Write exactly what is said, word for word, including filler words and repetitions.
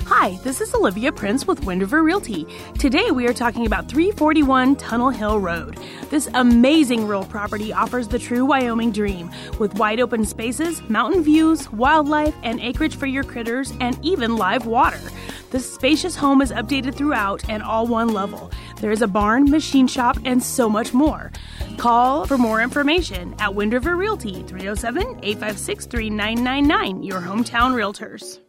Hi, this is Olivia Prince with Wind River Realty. Today we are talking about three forty-one Tunnel Hill Road. This amazing rural property offers the true Wyoming dream with wide open spaces, mountain views, wildlife, and acreage for your critters, and even live water. This spacious home is updated throughout and all one level. There is a barn, machine shop, and so much more. Call for more information at Wind River Realty, three oh seven, eight five six, three nine nine nine, your hometown realtors.